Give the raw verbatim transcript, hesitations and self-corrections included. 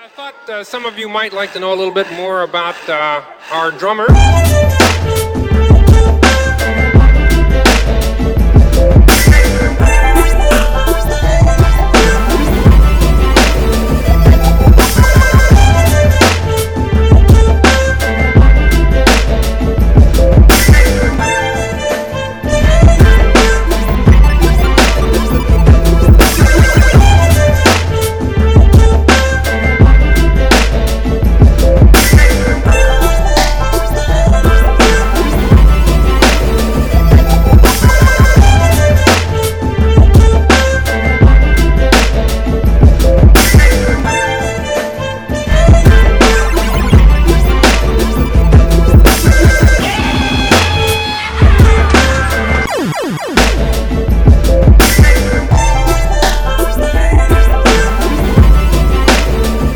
I thought uh, some of you might like to know a little bit more about uh, our drummer.